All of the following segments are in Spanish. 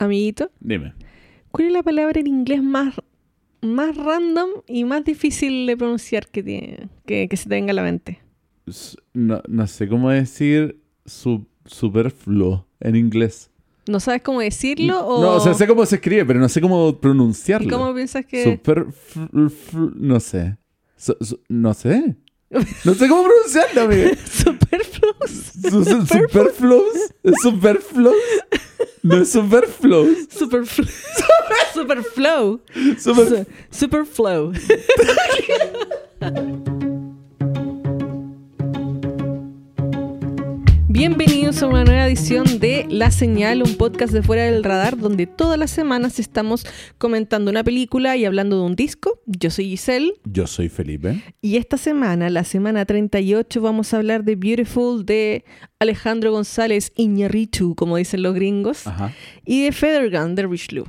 Amiguito, Dime. ¿cuál es la palabra en inglés más random y más difícil de pronunciar que se te venga a la mente? No sé cómo decir superfluo en inglés. ¿No sabes cómo decirlo? No, o sea, sé cómo se escribe, pero no sé cómo pronunciarlo. ¿Y cómo piensas que...? No sé. No sé. No sé cómo pronunciarlo, amigo. Superfluous. Superfluous. No es superfluous. Superflow. Superflow. Bienvenidos a una nueva edición de La Señal, un podcast de Fuera del Radar, donde todas las semanas estamos comentando una película y hablando de un disco. Yo soy Giselle. Yo soy Felipe. Y esta semana, la semana 38, vamos a hablar de Beautiful de Alejandro González Iñárritu, como dicen los gringos, Ajá. y de Feather Gun de Richelieu.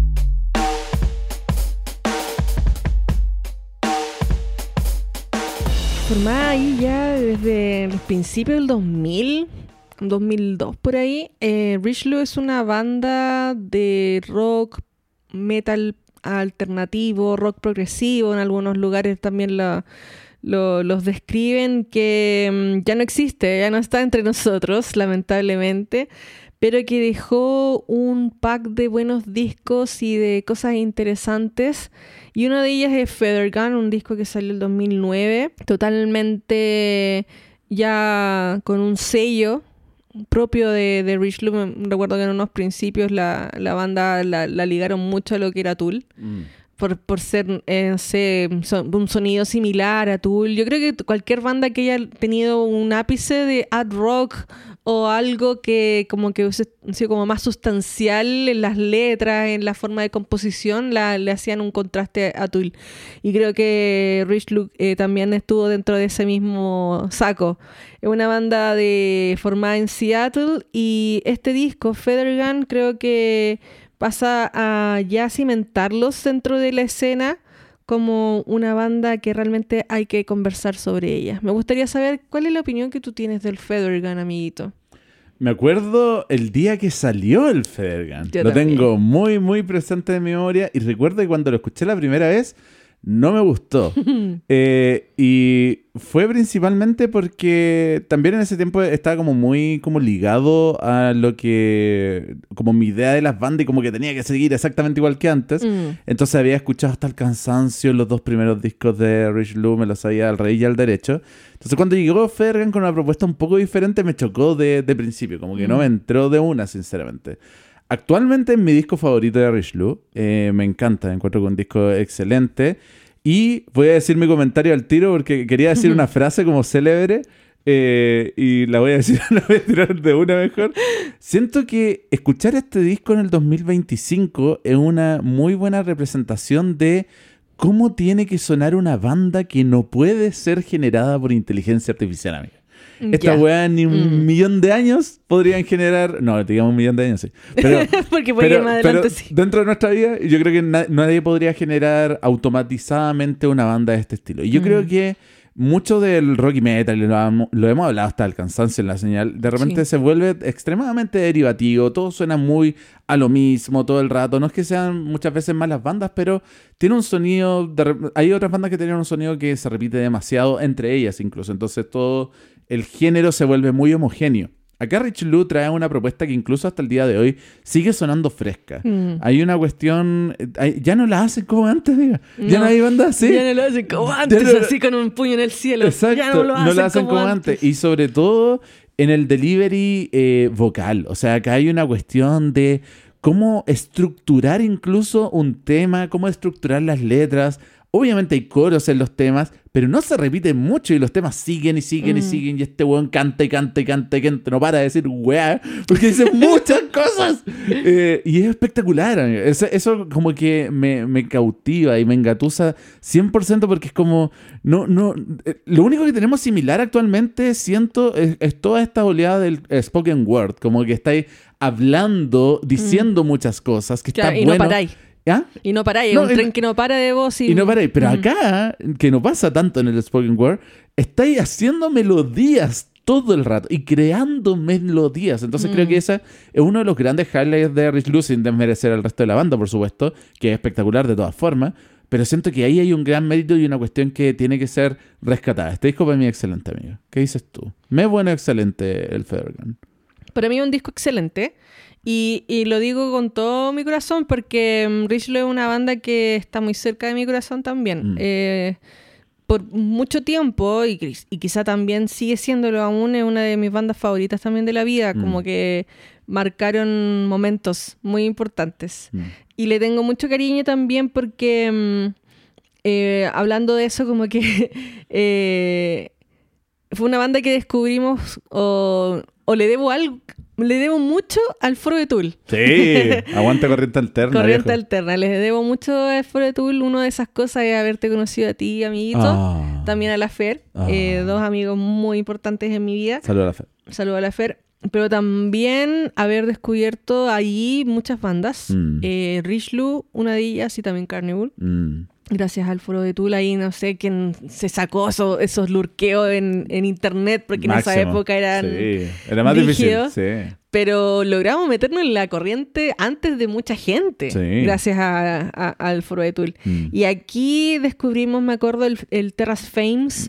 Formada ahí ya desde los principios del 2002 por ahí, Richelieu es una banda de rock, metal alternativo, rock progresivo, en algunos lugares también los describen, que ya no existe, ya no está entre nosotros, lamentablemente, pero que dejó un pack de buenos discos y de cosas interesantes. Y una de ellas es Feather Gun, un disco que salió en el 2009, totalmente ya con un sello propio de Richelieu. Recuerdo que en unos principios la banda la ligaron mucho a lo que era Tool. Por ser un sonido similar a Tool. Yo creo que cualquier banda que haya tenido un ápice de art rock o algo que como que hubiese sido como más sustancial en las letras, en la forma de composición, le hacían un contraste a Tool. Y creo que Richelieu también estuvo dentro de ese mismo saco. Es una banda formada en Seattle, y este disco, Feather Gun, creo que pasa a ya cimentarlos dentro de la escena como una banda que realmente hay que conversar sobre ella. Me gustaría saber cuál es la opinión que tú tienes del Feather Gun, amiguito. Me acuerdo el día que salió el Feather Gun. Yo lo también. tengo muy, muy presente en mi memoria. Y recuerdo que cuando lo escuché la primera vez, no me gustó. Y fue principalmente porque también en ese tiempo estaba como muy como ligado a lo que... como mi idea de las bandas, y como que tenía que seguir exactamente igual que antes. Entonces había escuchado hasta el cansancio los dos primeros discos de Richelieu, me los sabía al revés y al derecho. Entonces cuando llegó Feather Gun con una propuesta un poco diferente, me chocó de principio. Como que no me entró de una, sinceramente. Actualmente es mi disco favorito de Richelieu. Me encanta, encuentro que es un disco excelente. Y voy a decir mi comentario al tiro porque quería decir una frase como célebre, y la voy a decir, la voy a tirar de una mejor. Siento que escuchar este disco en el 2025 es una muy buena representación de cómo tiene que sonar una banda que no puede ser generada por inteligencia artificial, amiga. Esta weá ni un millón de años podrían generar... No, digamos un millón de años, sí. Pero, porque puede que más adelante sí. Dentro de nuestra vida, yo creo que nadie podría generar automatizadamente una banda de este estilo. Y yo creo que mucho del rock y metal, lo hemos hablado hasta el cansancio en La Señal, de repente se vuelve extremadamente derivativo, todo suena muy a lo mismo todo el rato. No es que sean muchas veces malas bandas, pero tiene un sonido... hay otras bandas que tienen un sonido que se repite demasiado, entre ellas incluso. Entonces todo el género se vuelve muy homogéneo. Acá Richelieu trae una propuesta que incluso hasta el día de hoy sigue sonando fresca. Hay una cuestión... ya no la hacen como antes, diga. Ya no hay bandas así. Ya no lo hacen como antes, así con un puño en el cielo. Exacto, ya no lo hacen como antes. Y sobre todo en el delivery vocal. O sea, acá hay una cuestión de cómo estructurar incluso un tema, cómo estructurar las letras. Obviamente hay coros en los temas, pero no se repiten mucho y los temas siguen y siguen y siguen. Y este weón canta y canta y canta y canta. No para de decir weá, porque dice muchas cosas. Y es espectacular, amigo. Eso como que me cautiva y me engatusa 100%, porque es como... lo único que tenemos similar actualmente, siento, es toda esta oleada del spoken word. Como que estáis hablando, diciendo muchas cosas, que está bueno. No paráis. ¿Ah? Y no paráis, un tren que no para de voz. Y no paráis, pero acá, que no pasa tanto en el spoken word, estáis haciendo melodías todo el rato y creando melodías. Entonces creo que ese es uno de los grandes highlights de Rich Lou, sin desmerecer al resto de la banda, por supuesto, que es espectacular de todas formas. Pero siento que ahí hay un gran mérito y una cuestión que tiene que ser rescatada. Este disco para mí es excelente, amigo. ¿Qué dices tú? Me es bueno, excelente el Feathergun. Para mí es un disco excelente. Y lo digo con todo mi corazón porque Rich Lou es una banda que está muy cerca de mi corazón también. Por mucho tiempo, y quizá también sigue siéndolo aún, es una de mis bandas favoritas también de la vida. Como que marcaron momentos muy importantes. Y le tengo mucho cariño también porque, hablando de eso, como que fue una banda que descubrimos o le debo algo. Le debo mucho al Foro de Tool. Sí, aguanta Corriente Alterna. Corriente viejo. Alterna. Les debo mucho al Foro de Tool. Una de esas cosas es haberte conocido a ti, amiguito. También a la Fer. Dos amigos muy importantes en mi vida. Saludos a la Fer. Saludos a la Fer. Pero también haber descubierto ahí muchas bandas. Rich Lou, una de ellas, y también Carnival. Gracias al Foro de Tool, ahí no sé quién se sacó esos lurqueos en internet, porque Máximo. en esa época eran era más rígidos, difícil. Sí. Pero logramos meternos en la corriente antes de mucha gente, gracias al Foro de Tool. Y aquí descubrimos, me acuerdo, el Terrace Fames,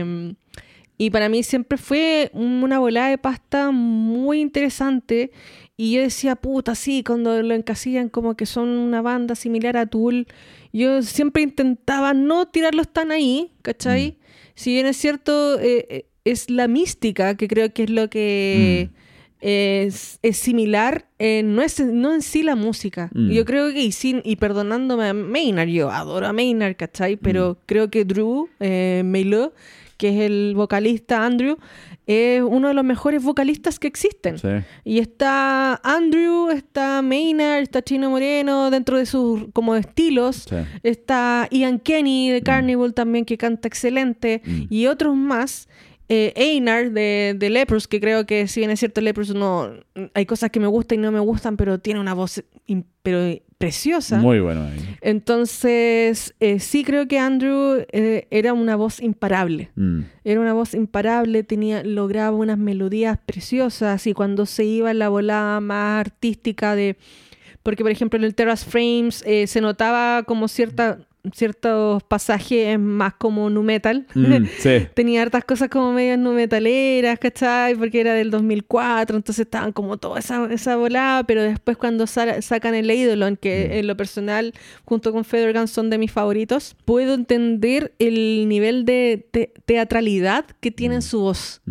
y para mí siempre fue una volada de pasta muy interesante. Y yo decía, puta, sí, cuando lo encasillan como que son una banda similar a Tool, yo siempre intentaba no tirarlos tan ahí, ¿cachai? Si bien es cierto, es la mística, que creo que es lo que es similar, no en sí la música. Yo creo que, y perdonándome a Maynard, yo adoro a Maynard, ¿cachai? Pero creo que Drew Maylor, que es el vocalista Andrew, es uno de los mejores vocalistas que existen. Sí. Y está Andrew, está Maynard, está Chino Moreno dentro de sus como estilos. Sí. Está Ian Kenny de Carnival también, que canta excelente. Y otros más. Einar de Leprous, que creo que si bien es cierto Leprous no hay cosas que me gustan y no me gustan, pero tiene una voz preciosa. Muy bueno. Entonces, sí creo que Andrew era una voz imparable. Era una voz imparable, lograba unas melodías preciosas, y cuando se iba en la volada más artística porque por ejemplo en el Terrace Frames se notaba como ciertos pasajes más como nu metal. Sí. Tenía hartas cosas como medio nu metaleras, ¿cachai? Porque era del 2004, entonces estaban como toda esa volada, pero después cuando sacan el Eidolon, que en lo personal, junto con Feathergun, son de mis favoritos, puedo entender el nivel de teatralidad que tiene en su voz.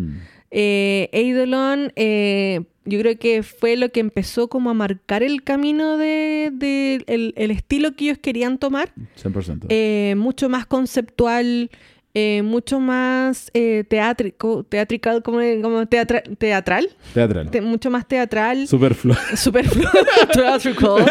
Eidolon, yo creo que fue lo que empezó como a marcar el camino de el estilo que ellos querían tomar. 100%. Mucho más conceptual, mucho más teatral, como teatral. Mucho más teatral. Superfluo. Theatrical.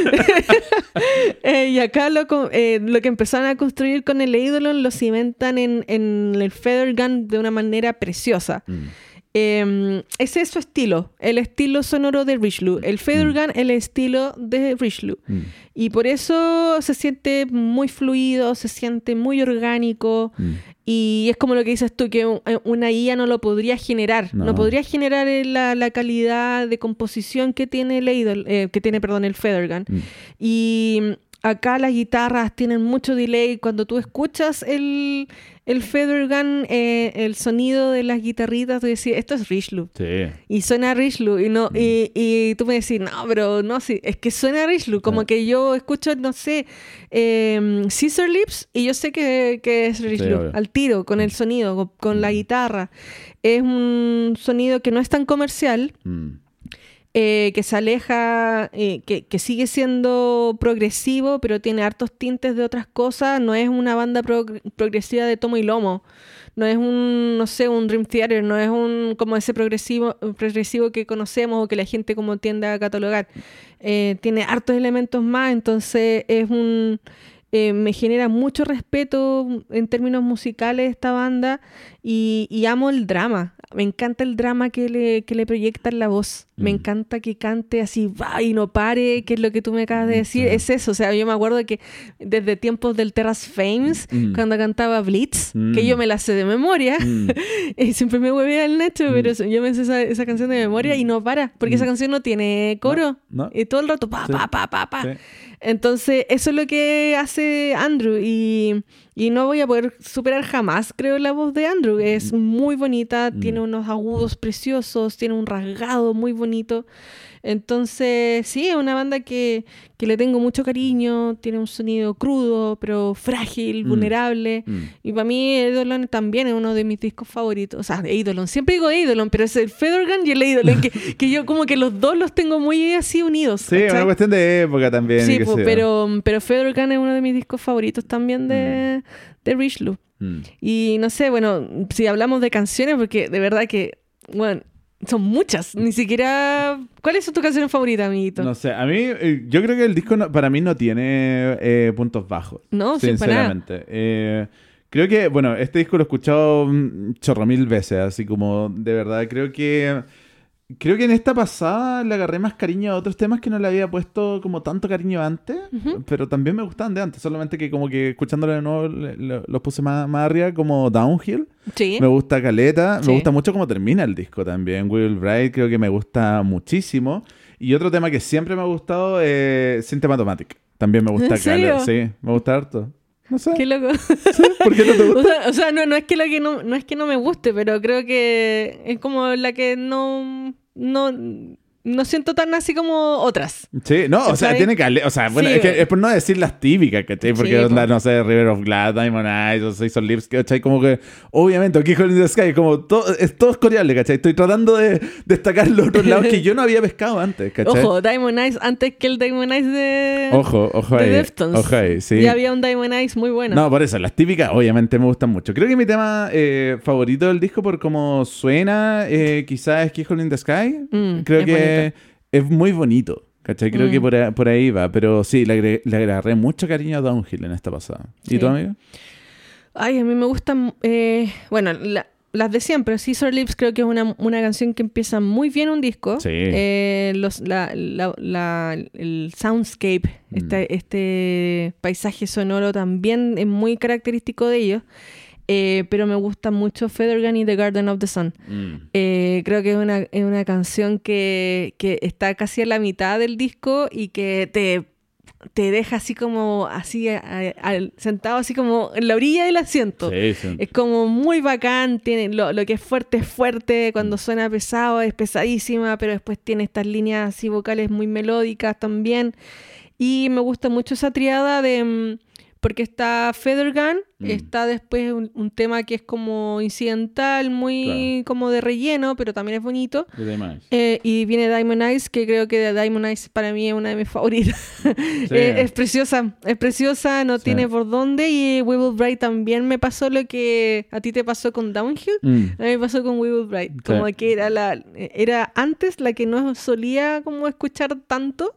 Y acá lo que empezaron a construir con el Eidolon lo cimentan en el Feathergun de una manera preciosa. Ese es su estilo, el estilo sonoro de Rich Lou. El Feathergun, el estilo de Rich Lou. Y por eso se siente muy fluido, se siente muy orgánico. Y es como lo que dices tú, que una IA no lo podría generar. No podría generar la calidad de composición que tiene el Feathergun. Y acá las guitarras tienen mucho delay. Cuando tú escuchas el Feathergun, el sonido de las guitarritas, tú decís, esto es Rich Lou. Sí. Y suena Rich Lou. Y tú me decís, no, pero no, sí, es que suena Rich Lou. Como que yo escucho, no sé, Scissor Lips, y yo sé que es Rich Lou. Al tiro, con el sonido, con la guitarra. Es un sonido que no es tan comercial. Que se aleja, que sigue siendo progresivo, pero tiene hartos tintes de otras cosas. No es una banda progresiva de tomo y lomo. No es un Dream Theater. No es como ese progresivo que conocemos o que la gente como tiende a catalogar. Tiene hartos elementos más, entonces me genera mucho respeto en términos musicales esta banda, y amo el drama. me encanta el drama que le proyecta en la voz. Me encanta que cante así, va y no pare, que es lo que tú me acabas de decir. Sí. Es eso, o sea, yo me acuerdo que desde tiempos del Terrace Fames, cuando cantaba Blitz, que yo me la sé de memoria, y siempre me huevea el Nacho, pero yo me sé esa canción de memoria y no para, porque esa canción no tiene coro. No. Y todo el rato, pa. Sí. Entonces, eso es lo que hace Andrew y no voy a poder superar jamás, creo, la voz de Andrew. Es muy bonita, tiene unos agudos preciosos, tiene un rasgado muy bonito. Entonces, sí, es una banda que le tengo mucho cariño, tiene un sonido crudo, pero frágil, vulnerable. Y para mí Eidolon también es uno de mis discos favoritos. O sea, Eidolon, siempre digo Eidolon, pero es el Feathergun y el Eidolon, que yo como que los dos los tengo muy así unidos. Sí, es una cuestión de época también. Sí, pero Feathergun es uno de mis discos favoritos también de Richlu. Y no sé, bueno, si hablamos de canciones, porque de verdad que, bueno, son muchas, ni siquiera... ¿Cuáles son tus canciones favoritas, amiguito? No sé, a mí, yo creo que el disco para mí no tiene puntos bajos. No, sinceramente. Creo que, bueno, este disco lo he escuchado chorro mil veces, así como, de verdad, creo que en esta pasada le agarré más cariño a otros temas que no le había puesto como tanto cariño antes, pero también me gustaban de antes, solamente que como que escuchándolo de nuevo los puse más arriba, como Downhill. Sí. Me gusta caleta, Sí. me gusta mucho cómo termina el disco también. We Will Ride creo que me gusta muchísimo. Y otro tema que siempre me ha gustado es Symptomatic. También me gusta ¿En serio? caleta. Sí, me gusta harto. No sé. Qué loco. ¿Sí? ¿Por qué no te gusta? O sea, no es que no me guste, pero creo que es como la que no siento tan así como otras. Sí, no, o sea, ¿Cachai? tiene caleta. O sea, bueno, Sí, es por no decir las típicas, ¿cachai? Porque, Sí, onda, no sé, River of Glass, Diamond Eyes, o Season Lips, ¿cachai? Como que, obviamente, aquí Hole in the Sky, como todo es coreable, ¿cachai? Estoy tratando de destacar los otros lados que yo no había pescado antes, ¿cachai? Ojo, Diamond Eyes antes que el Diamond Eyes de Ojo de ahí. Deftones. Ojo ahí, sí. Ya había un Diamond Eyes muy bueno. No, por eso, las típicas obviamente me gustan mucho. Creo que mi tema favorito del disco por cómo suena, quizás es Keyhole in the Sky. Creo es que es muy bonito, ¿cachai? Creo que por ahí va. Pero sí, le agarré mucho cariño a Downhill en esta pasada. ¿Y Sí. tú, amigo? Ay, a mí me gustan, bueno, las de siempre. Scissor Lips creo que es una canción que empieza muy bien un disco. Sí. El soundscape, este paisaje sonoro también es muy característico de ellos. Pero me gusta mucho Feathergun y The Garden of the Sun. Creo que es una canción que está casi a la mitad del disco y que te deja así como sentado así como en la orilla del asiento. Sí, sí. Es como muy bacán, tiene lo que es fuerte, cuando suena pesado es pesadísima, pero después tiene estas líneas así vocales muy melódicas también. Y me gusta mucho esa triada de... Porque está Feathergun, está después un tema que es como incidental, muy como de relleno, pero también es bonito. Y viene Diamond Eyes, que creo que Diamond Eyes para mí es una de mis favoritas. Sí. Es preciosa, no tiene por dónde. Y We Will Ride también me pasó lo que a ti te pasó con Downhill. A mí me pasó con We Will Ride. Como que era antes la que no solía como escuchar tanto.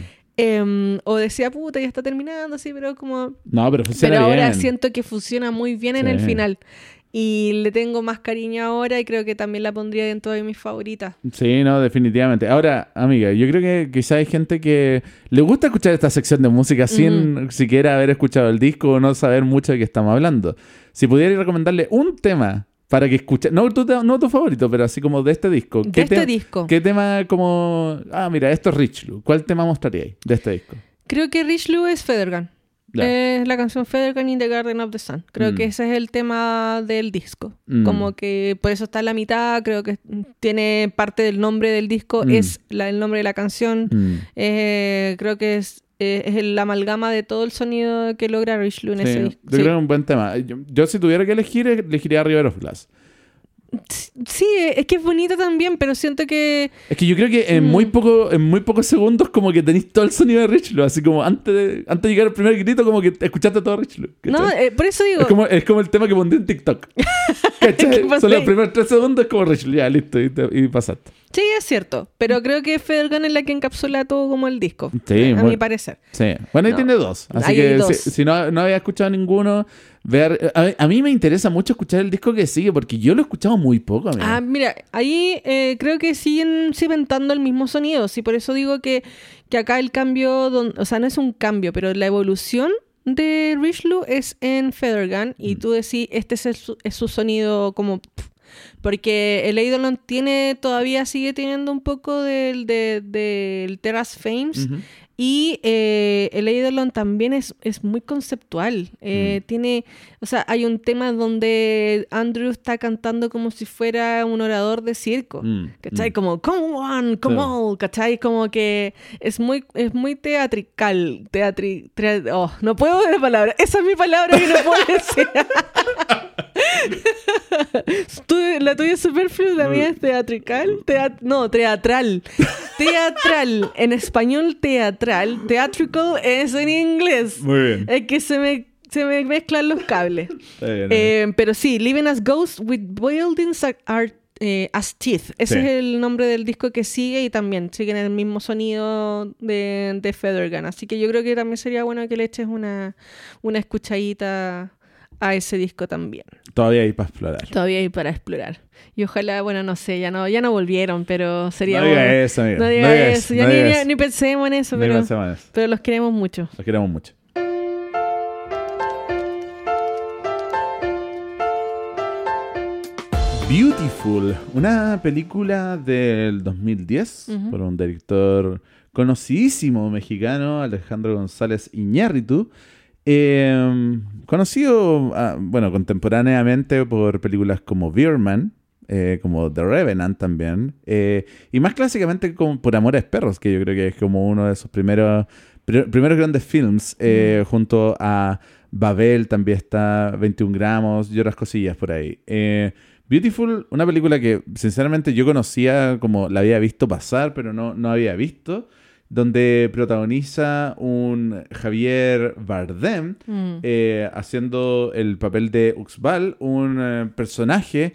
O decía, puta, ya está terminando, sí, pero como... No, pero funciona Pero ahora bien. siento que funciona muy bien en el final. Y le tengo más cariño ahora y creo que también la pondría dentro de mis favoritas. Sí, no, definitivamente. Ahora, amiga, yo creo que quizá hay gente que le gusta escuchar esta sección de música sin siquiera haber escuchado el disco o no saber mucho de qué estamos hablando. Si pudiera recomendarle un tema para que escuche, no tu favorito, pero así como de este disco. Disco. ¿Qué tema como... mira, esto es Richlu. ¿Cuál tema mostraríais de este disco? Creo que Richlu es Feathergun. Es la canción Feathergun in the Garden of the Sun. Creo que ese es el tema del disco. Como que por eso está en la mitad. Creo que tiene parte del nombre del disco. Es el nombre de la canción. Creo que es la amalgama de todo el sonido que logra Richlu en ese disco. Yo creo que es un buen tema. Yo si tuviera que elegir, elegiría River of Glass. Sí, es que es bonita también, pero siento que... Es que yo creo que en muy pocos segundos como que tenéis todo el sonido de Richlu, así como antes de llegar al primer grito como que escuchaste todo Richlu. No, por eso digo... Es como el tema que pondré en TikTok. ¿Cachai? Son los primeros 3 segundos como Richlu, ya, listo, y pasaste. Sí, es cierto, pero creo que Feathergun es la que encapsula todo como el disco, sí, a mi parecer. Sí, bueno, ahí tiene 2, así ahí que hay 2. Si no había escuchado ninguno, ver... A mí me interesa mucho escuchar el disco que sigue, porque yo lo he escuchado muy poco, amigo. Mira, ahí creo que siguen cimentando el mismo sonido. Sí, por eso digo que acá el cambio, o sea, no es un cambio, pero la evolución de Richelieu es en Feather Gun. Y tú decís, este es su sonido como... Porque el Eidolon todavía sigue teniendo un poco del Terrace Fames. Ujú. Y el Eidolon también es muy conceptual. O sea, hay un tema donde Andrew está cantando como si fuera un orador de circo. ¿Cachai? Como, come on, come on, ¿cachai? Como que es muy teatrical. No puedo decir la palabra. Esa es mi palabra que no puedo decir. La tuya es superflua, la mía es teatrical. Teatral. Teatral. En español, teatral. Theatrical es en inglés. Muy bien. Es que se me mezclan los cables. Está bien, Pero sí, Living as Ghosts with Buildings as Teeth. Ese es el nombre del disco que sigue y también siguen el mismo sonido de Feather Gun. Así que yo creo que también sería bueno que le eches una escuchadita a ese disco también. Todavía hay para explorar. Todavía hay para explorar. Y ojalá, bueno, no sé, ya no volvieron, pero sería No diga bueno. eso, amigo. No diga eso. Ya ni pensemos en eso, pero los queremos mucho. Los queremos mucho. Beautiful, una película del 2010 por un director conocidísimo mexicano, Alejandro González Iñárritu. Conocido, contemporáneamente por películas como Birdman, como The Revenant también, y más clásicamente por Amores Perros, que yo creo que es como uno de sus primeros grandes films, junto a Babel también está 21 gramos y otras cosillas por ahí. Beautiful, una película que sinceramente yo conocía, como la había visto pasar, pero no había visto, donde protagoniza un Javier Bardem haciendo el papel de Uxbal, un personaje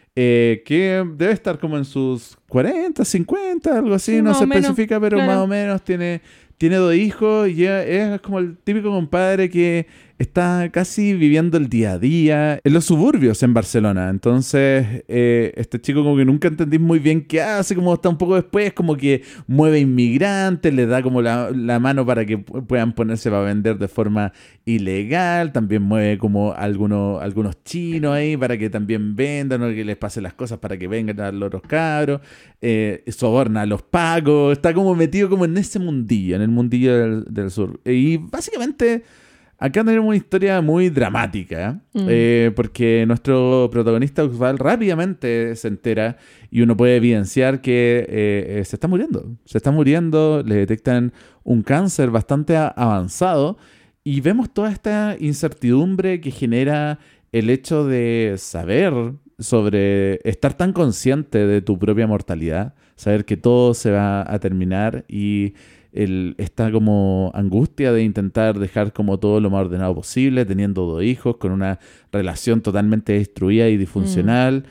que debe estar como en sus 40, 50, algo así, Sí, no más se o menos, especifica, pero claro. más o menos tiene 2 hijos y ya es como el típico compadre que está casi viviendo el día a día en los suburbios en Barcelona. Entonces, este chico como que nunca entendí muy bien qué hace, como está un poco después, como que mueve inmigrantes, le da como la mano para que puedan ponerse para vender de forma ilegal, también mueve como algunos chinos ahí para que también vendan o que les pasen las cosas para que vengan a los otros cabros, soborna a los pacos, está como metido como en ese mundillo, en el mundillo del sur. Y básicamente... acá tenemos una historia muy dramática, porque nuestro protagonista Uxbal rápidamente se entera y uno puede evidenciar que se está muriendo. Se está muriendo, le detectan un cáncer bastante avanzado y vemos toda esta incertidumbre que genera el hecho de saber sobre estar tan consciente de tu propia mortalidad, saber que todo se va a terminar y... esta como angustia de intentar dejar como todo lo más ordenado posible, teniendo 2 hijos, con una relación totalmente destruida y disfuncional,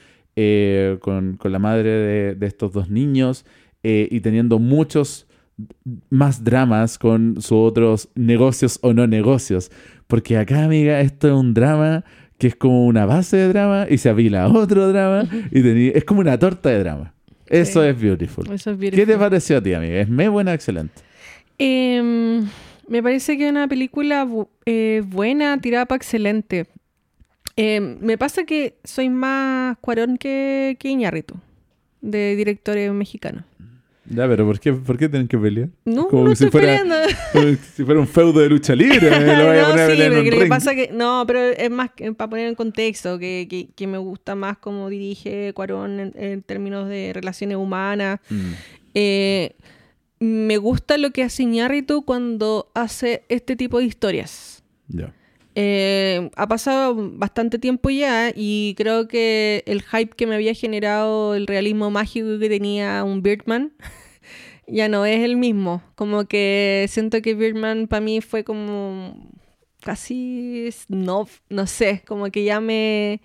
con la madre de estos 2 niños, y teniendo muchos más dramas con sus otros negocios o no negocios. Porque acá, amiga, esto es un drama que es como una base de drama y se apila otro drama y es como una torta de drama. Eso es Beautiful. Eso es Beautiful. ¿Qué te pareció a ti, amiga? ¿Es buena, excelente? Me parece que es una película buena, tirada para excelente. Me pasa que soy más Cuarón que Iñárritu, de directores mexicanos. Ya, pero ¿por qué tienen que pelear? No, como no si estoy fuera, peleando. como si fuera un feudo de lucha libre. Lo vaya a poner a Sí, pelear en pero un lo que ring. pasa que... No, pero es más para poner en contexto, que me gusta más cómo dirige Cuarón en términos de relaciones humanas. Me gusta lo que hace Iñárritu cuando hace este tipo de historias. Ya. Ha pasado bastante tiempo ya y creo que el hype que me había generado el realismo mágico que tenía un Birdman ya no es el mismo. Como que siento que Birdman para mí fue como casi no sé, como que ya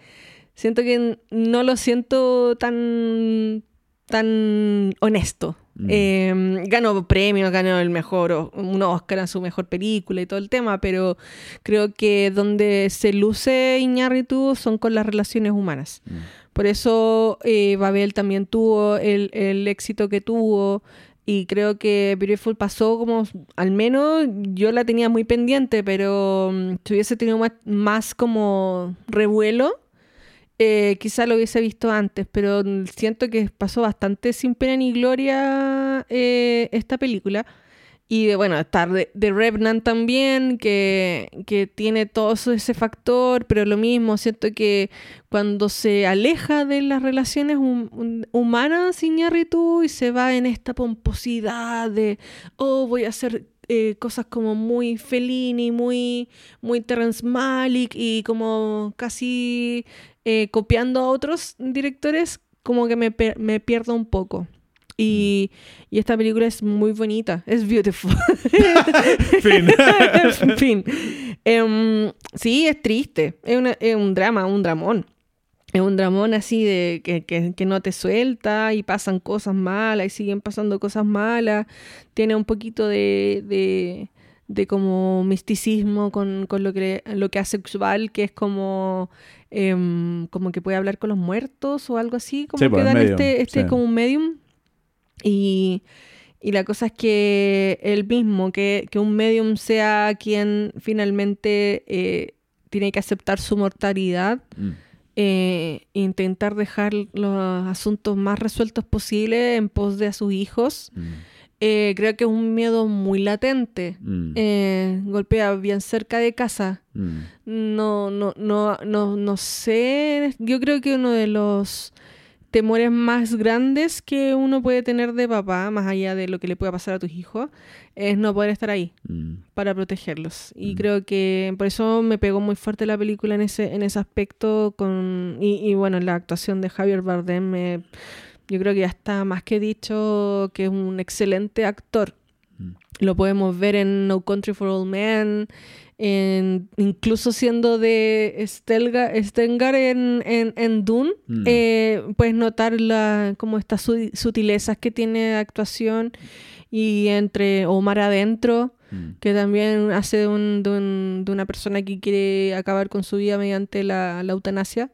siento que no lo siento tan honesto. Ganó premios, ganó un Oscar a su mejor película y todo el tema, pero creo que donde se luce Iñárritu son con las relaciones humanas. Por eso Babel también tuvo el éxito que tuvo, y creo que Beautiful pasó como, al menos yo la tenía muy pendiente, pero si hubiese tenido más como revuelo, quizá lo hubiese visto antes, pero siento que pasó bastante sin pena ni gloria esta película. Y bueno, está The Revenant también, que tiene todo ese factor, pero lo mismo, siento que cuando se aleja de las relaciones humanas, Iñárritu, y se va en esta pomposidad de, voy a hacer cosas como muy Fellini, muy Terrence Malick, y como casi copiando a otros directores, como que me pierdo un poco. Y esta película es muy bonita, es beautiful. Fin. Sí, es triste, es un drama, un dramón. Es un dramón así de que no te suelta, y pasan cosas malas y siguen pasando cosas malas. Tiene un poquito de como misticismo con lo que hace Xubal, que es como que puede hablar con los muertos o algo así, como sí, que dan sí. como un medium. Y la cosa es que el mismo, que un medium sea quien finalmente tiene que aceptar su mortalidad, intentar dejar los asuntos más resueltos posibles en pos de a sus hijos. Creo que es un miedo muy latente. Golpea bien cerca de casa. No sé. Yo creo que uno de los temores más grandes que uno puede tener de papá, más allá de lo que le pueda pasar a tus hijos, es no poder estar ahí para protegerlos. Y creo que por eso me pegó muy fuerte la película en ese aspecto. Y bueno, la actuación de Javier Bardem, yo creo que ya está más que dicho que es un excelente actor. Lo podemos ver en No Country for Old Men, incluso siendo de Stengar en Dune. Puedes notar como estas sutilezas que tiene de actuación. Y entre Omar Adentro, que también hace de una persona que quiere acabar con su vida mediante la eutanasia.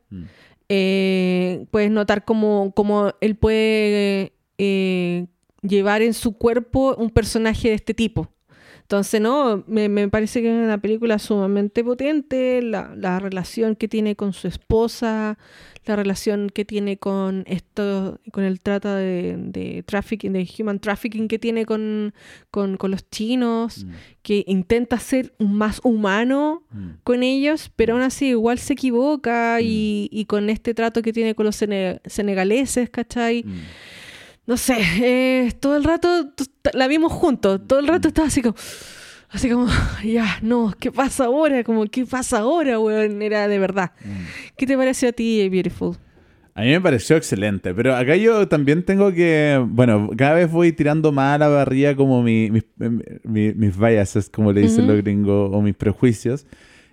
Puedes notar cómo él puede llevar en su cuerpo un personaje de este tipo. Entonces, no, me parece que es una película sumamente potente. La relación que tiene con su esposa, la relación que tiene con el trata de trafficking, de human trafficking que tiene con los chinos, que intenta ser más humano con ellos, pero aún así igual se equivoca, y con este trato que tiene con los senegaleses, ¿cachai? No sé, todo el rato la vimos juntos, todo el rato estaba así como, ya, no, ¿qué pasa ahora? Como, ¿qué pasa ahora, weón? Era de verdad. ¿Qué te pareció a ti, Beautiful? A mí me pareció excelente, pero acá yo también tengo que, bueno, cada vez voy tirando más a la barriga como mis biases, como le dicen los gringos, o mis prejuicios.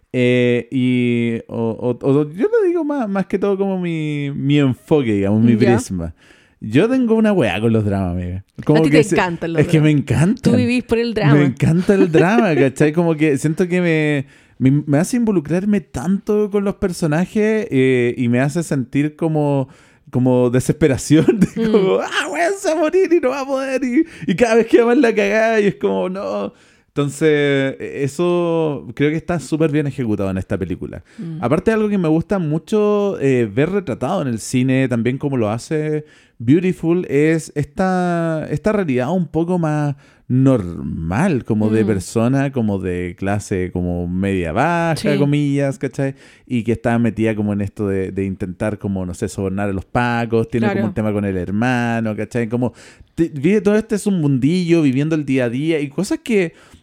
Yo lo digo más que todo como mi enfoque, digamos, mi prisma. Yo tengo una weá con los dramas, amiga. Como a ti te encantan los dramas. Es que me encantan. Tú vivís por el drama. Me encanta el drama, ¿cachai? Como que siento que me hace involucrarme tanto con los personajes, y me hace sentir como desesperación. Como, weón, se va a morir y no va a poder. Y cada vez que va en la cagada y es como, no. Entonces, eso creo que está súper bien ejecutado en esta película. Aparte, algo que me gusta mucho ver retratado en el cine, también como lo hace Beautiful, es esta realidad un poco más normal, como de persona, como de clase como media baja, comillas, ¿cachai? Y que está metida como en esto de intentar como, no sé, sobornar a los pacos, tiene como un tema con el hermano, ¿cachai? Como vive todo este es un mundillo, viviendo el día a día, y cosas que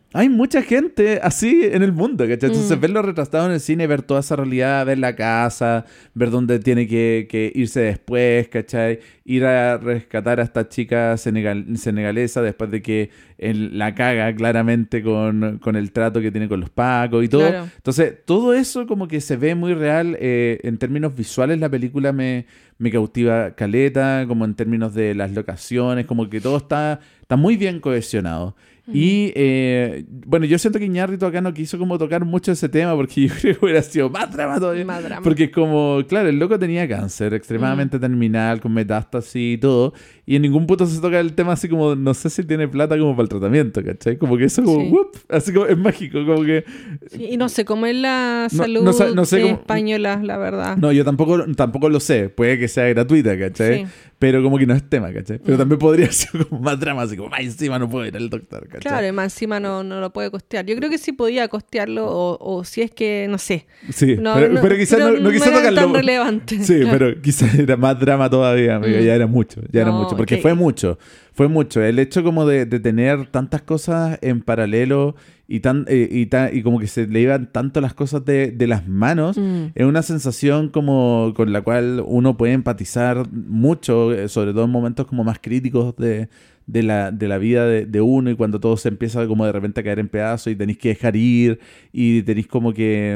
hay mucha gente así en el mundo, ¿cachai? Entonces verlo retratado en el cine, ver toda esa realidad, ver la casa, ver dónde tiene que irse después, ¿cachai? Ir a rescatar a esta chica senegalesa después de que él la caga claramente con el trato que tiene con los pacos y todo. Claro. Entonces todo eso como que se ve muy real. En términos visuales la película me cautiva caleta, como en términos de las locaciones, como que todo está muy bien cohesionado. Y bueno, yo siento que Iñárritu acá no quiso como tocar mucho ese tema porque yo creo que hubiera sido más drama todavía. Más drama. Porque es como, claro, el loco tenía cáncer extremadamente terminal, con metástasis y todo, y en ningún punto se toca el tema así como, no sé si tiene plata como para el tratamiento, ¿cachai? Como que eso como, Sí. ¡wup! Así como es mágico, como que... Sí, y no sé cómo es la No- salud no sé cómo- española, la verdad. No, yo tampoco lo sé, puede que sea gratuita, ¿cachai? Sí. Pero como que no es tema, ¿cachai? Pero también podría ser como más drama, así como, ay, encima no puedo ir al doctor, ¿cachai? Claro, y más encima no lo puede costear. Yo creo que sí podía costearlo o si es que, no sé. Sí, No, pero quizás pero no quiso era tocarlo. tan relevante. Sí, Claro. pero quizás era más drama todavía, amigo. Ya era mucho, No, porque que- fue mucho. El hecho como de tener tantas cosas en paralelo y como que se le iban tanto las cosas de las manos, es una sensación como con la cual uno puede empatizar mucho, sobre todo en momentos como más críticos de la vida de uno, y cuando todo se empieza como de repente a caer en pedazos y tenéis que dejar ir y tenéis como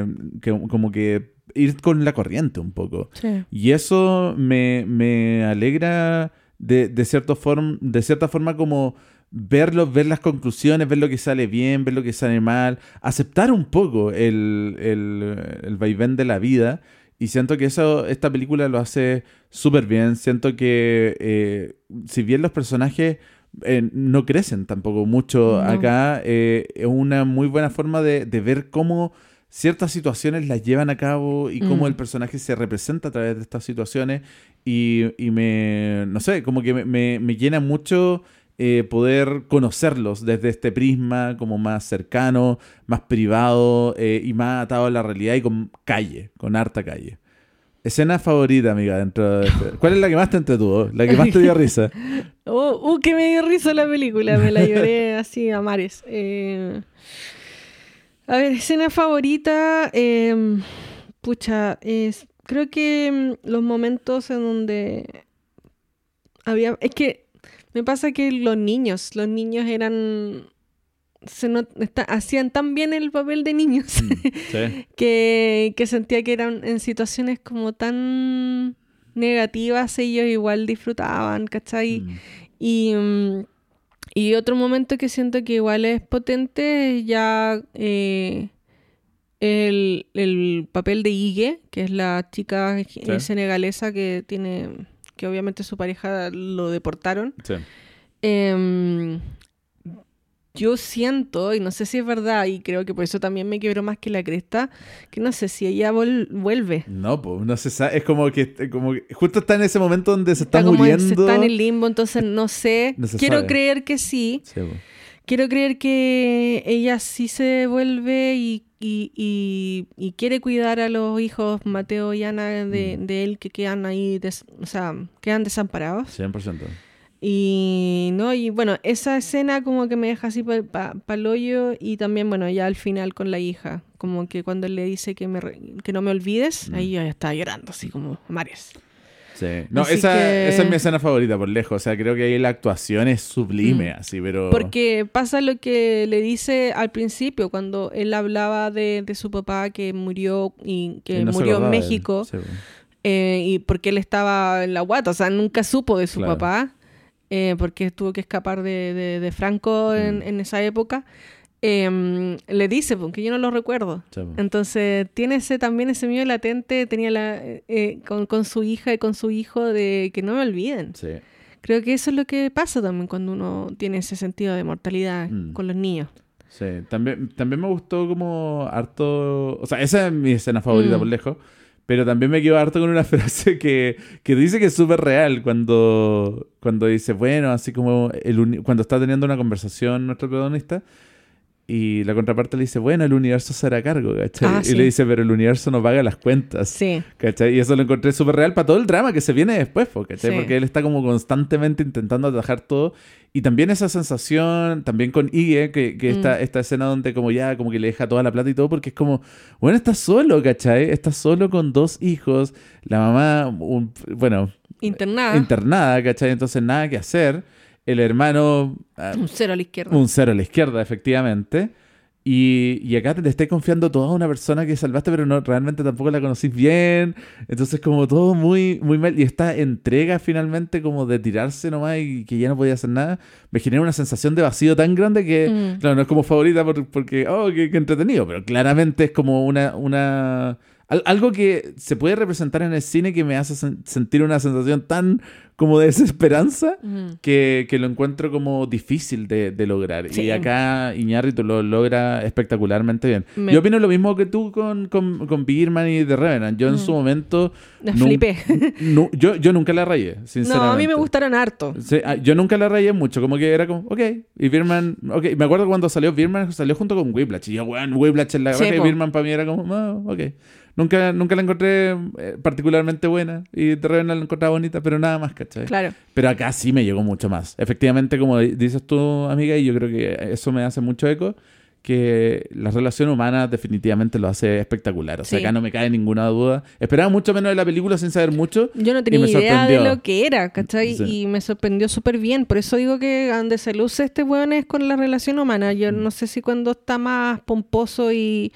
que ir con la corriente un poco. Sí. Y eso me alegra de cierta forma como ver las conclusiones, ver lo que sale bien, ver lo que sale mal, aceptar un poco el vaivén de la vida. Y siento que esta película lo hace súper bien. Siento que si bien los personajes no crecen tampoco mucho No. acá, es una muy buena forma de ver cómo ciertas situaciones las llevan a cabo y cómo el personaje se representa a través de estas situaciones. No sé, como que me llena mucho poder conocerlos desde este prisma como más cercano, más privado y más atado a la realidad y con harta calle. Escena favorita, amiga, dentro de ¿Cuál es la que más te entretuvo? La que más te dio risa. Que me dio risa la película. Me la lloré así a mares. A ver, escena favorita. Pucha, creo que los momentos en donde había... Es que me pasa que los niños eran... hacían tan bien el papel de niños Sí. que sentía que eran en situaciones como tan negativas, ellos igual disfrutaban, ¿cachai? Y otro momento que siento que igual es potente es ya el papel de Ige, que es la chica senegalesa que obviamente su pareja lo deportaron. Sí. Yo siento, y no sé si es verdad, y creo que por eso también me quebró más que la cresta, que no sé si ella vuelve. No, pues no se sabe. Es como que justo está en ese momento donde se está Está como muriendo. se está en el limbo, entonces no sé. No se Quiero sabe. creer que sí. Sí, pues. Quiero creer que ella sí se vuelve y quiere cuidar a los hijos Mateo y Ana de él que quedan ahí, quedan desamparados. 100%. Y bueno, esa escena como que me deja así pa'l hoyo, y también, bueno, ya al final con la hija, como que cuando él le dice que no me olvides, ahí yo ya estaba llorando, así como mares. Sí. No, Así esa es mi que- escena favorita por lejos. O sea, creo que ahí la actuación es sublime, así, pero... Porque pasa lo que le dice al principio, cuando él hablaba de su papá que murió y que Y no se murió en acordaba de él. México, Sí, pues. y porque él estaba en la guata, o sea, nunca supo de su Claro. papá, porque tuvo que escapar de Franco en esa época. Le dice, porque yo no lo recuerdo. Sí, pues. Entonces tiene también ese miedo latente, tenía con su hija y con su hijo, de que no me olviden. Sí. Creo que eso es lo que pasa también cuando uno tiene ese sentido de mortalidad con los niños. Sí, también me gustó como harto... O sea, esa es mi escena favorita por lejos, pero también me quedo harto con una frase que dice que es súper real cuando dice, bueno, así como cuando está teniendo una conversación nuestro protagonista, y la contraparte le dice, bueno, el universo se hará cargo, ¿cachai? Sí. Y le dice, pero el universo no paga las cuentas. Sí. ¿Cachai? Y eso lo encontré súper real para todo el drama que se viene después, ¿cachai? Sí. Porque él está como constantemente intentando atajar todo. Y también esa sensación, también con Ige, que esta escena donde como ya, como que le deja toda la plata y todo, porque es como, bueno, está solo, ¿cachai? Está solo con 2 hijos, la mamá, internada, ¿cachai? Entonces nada que hacer. El hermano... Un 0 a la izquierda. Un 0 a la izquierda, efectivamente. Y acá te estáis confiando todo a una persona que salvaste, pero no realmente tampoco la conocís bien. Entonces como todo muy, muy mal. Y esta entrega finalmente como de tirarse nomás y que ya no podía hacer nada, me genera una sensación de vacío tan grande que, claro, no es como favorita porque, qué entretenido, pero claramente es como algo que se puede representar en el cine que me hace sentir una sensación tan como de desesperanza que lo encuentro como difícil de lograr. Sí. Y acá Iñárritu lo logra espectacularmente bien. Yo opino lo mismo que tú con Birdman y The Revenant. Yo en su momento... La flipé. Yo nunca la rayé, sinceramente. No, a mí me gustaron harto. Sí, yo nunca la rayé mucho. Como que era como, ok. Y Birdman... Ok. Me acuerdo cuando salió Birdman, salió junto con Whiplash. Y yo, weón, Whiplash en la raja. Y Birdman para mí era como, ok. Nunca la encontré particularmente buena y The Revenant la encontraba bonita, pero nada más, ¿cachai? Claro. Pero acá sí me llegó mucho más. Efectivamente, como dices tú, amiga, y yo creo que eso me hace mucho eco, que la relación humana definitivamente lo hace espectacular. O sea, acá no me cae ninguna duda. Esperaba mucho menos de la película sin saber mucho. Yo no tenía idea de lo que era, ¿cachai? Sí. Y me sorprendió súper bien. Por eso digo que donde se luce este weón es con la relación humana. Yo no sé si cuando está más pomposo y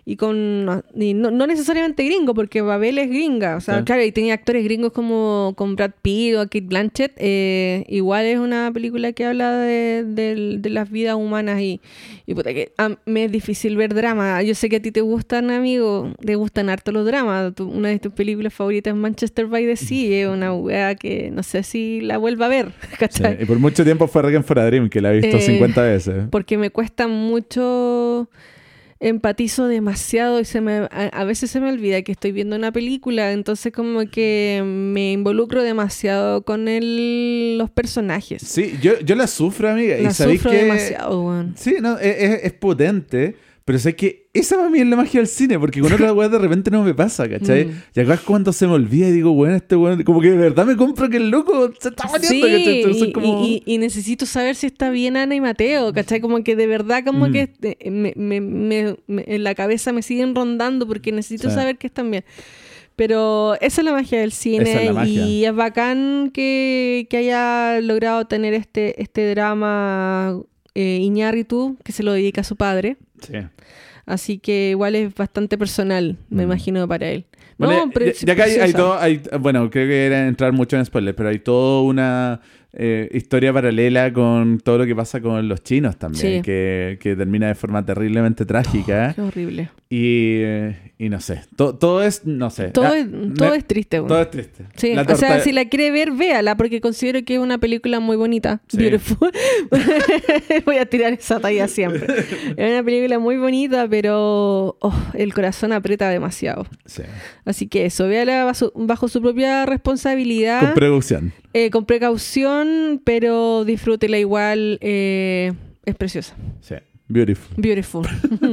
no necesariamente gringo, porque Babel es gringa, o sea, claro, y tenía actores gringos como con Brad Pitt o Kate Blanchett. Igual es una película que habla de las vidas humanas y puta, que me es difícil ver drama. Yo sé que a ti te gustan, amigo, te gustan harto los dramas. Una de tus películas favoritas es Manchester by the Sea, es una weá que no sé si la vuelva a ver, ¿cachai? Sí, y por mucho tiempo fue Requiem for a Dream, que la he visto 50 veces. Porque me cuesta mucho... Empatizo demasiado y a veces se me olvida que estoy viendo una película, entonces como que me involucro demasiado con los personajes. Sí, yo la sufro, amiga. La sufro demasiado, weón. Sí, no, es potente, pero sé que esa para mí es la magia del cine, porque con otras weas de repente no me pasa, ¿cachai? Y acá es cuando se me olvida y digo, bueno, este weón, como que de verdad me compro que el loco se está bañando, sí, ¿cachai? Entonces, como... y necesito saber si está bien Ana y Mateo, ¿cachai? Como que de verdad como que en la cabeza me siguen rondando porque necesito saber que están bien. Pero esa es la magia del cine y es bacán que haya logrado tener este drama Iñárritu, que se lo dedica a su padre. Sí. Así que igual es bastante personal, me imagino, para él. Bueno, no, pero ya que hay todo, bueno, creo que era entrar mucho en spoilers, pero hay toda una historia paralela con todo lo que pasa con los chinos también, que termina de forma terriblemente trágica. Qué horrible. Y no sé, todo es, no sé. Todo es triste. Bueno. Todo es triste. Sí, o sea, si la quiere ver, véala, porque considero que es una película muy bonita. Sí. Beautiful. Voy a tirar esa talla siempre. Es una película muy bonita, pero el corazón aprieta demasiado. Sí. Así que eso, véala bajo su propia responsabilidad. Con precaución. Con precaución, pero disfrútela igual. Es preciosa. Sí, beautiful.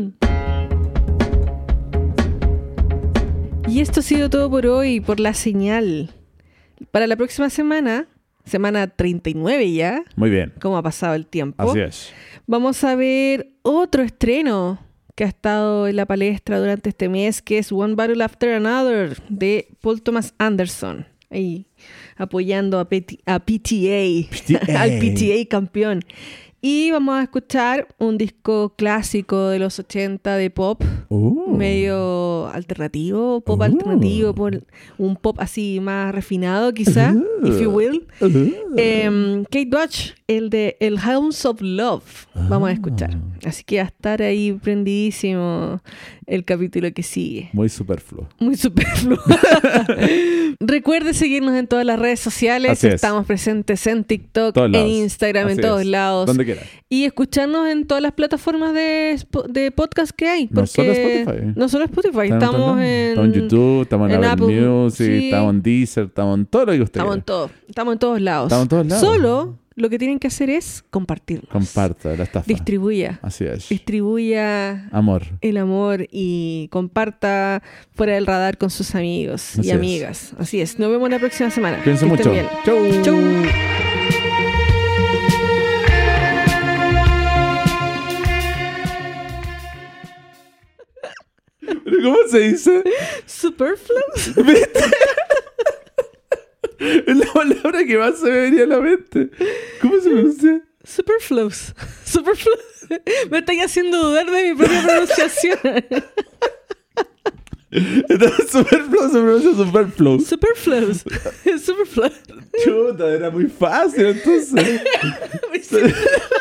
Y esto ha sido todo por hoy, por La Señal. Para la próxima semana 39 ya. Muy bien. ¿Cómo ha pasado el tiempo? Así es. Vamos a ver otro estreno que ha estado en la palestra durante este mes, que es One Battle After Another, de Paul Thomas Anderson. Ahí, apoyando a PTA, al PTA campeón. Y vamos a escuchar un disco clásico de los 80 de pop, medio alternativo, pop alternativo, un pop así más refinado quizá, if you will. Kate Bush, el de El Hounds of Love, vamos a escuchar. Así que a estar ahí prendidísimo el capítulo que sigue. Muy superfluo. Recuerde seguirnos en todas las redes sociales. Estamos presentes en TikTok, en Instagram, en todos lados. Donde quiera. Y escucharnos en todas las plataformas de podcast que hay. No solo Spotify. No solo Spotify. Estamos en YouTube, estamos en Apple Music, estamos en Deezer, estamos en todo lo que ustedes. Estamos en todos lados. Estamos en todos lados. Solo lo que tienen que hacer es compartirlos. Comparta la estafa. Distribuya. Así es. Distribuya Amor. el amor y comparta fuera del radar con sus amigos Así y es. amigas. Así es. Nos vemos la próxima semana. Cuídense Que estén mucho. bien. Chau. Chau. ¿Pero cómo se dice? Superfluous. ¿Viste? Es la palabra que más se me venía a la mente. ¿Cómo se pronuncia? Superfluous. Superfluous. Me estáis haciendo dudar de mi propia pronunciación. Entonces, Superflow se pronuncia Superflow. Superfluous. Superfluous. Chuta, era muy fácil entonces.